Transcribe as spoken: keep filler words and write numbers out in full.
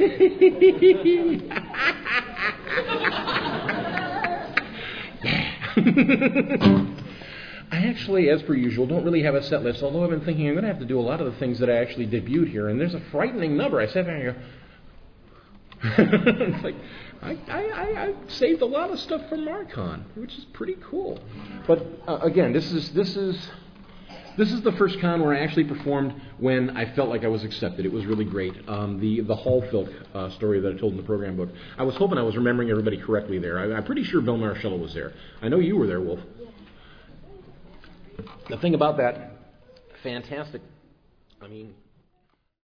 I actually, as per usual, don't really have a set list, although I've been thinking I'm going to have to do a lot of the things that I actually debuted here, and there's a frightening number. I sat there and I go, it's like, I, I, I saved a lot of stuff from Marcon, which is pretty cool. But uh, again, this is this is this is the first con where I actually performed when I felt like I was accepted. It was really great. Um, the the Hallfilk uh, story that I told in the program book. I was hoping I was remembering everybody correctly there. I, I'm pretty sure Bill Marshall was there. I know you were there, Wolf. The thing about that, fantastic. I mean,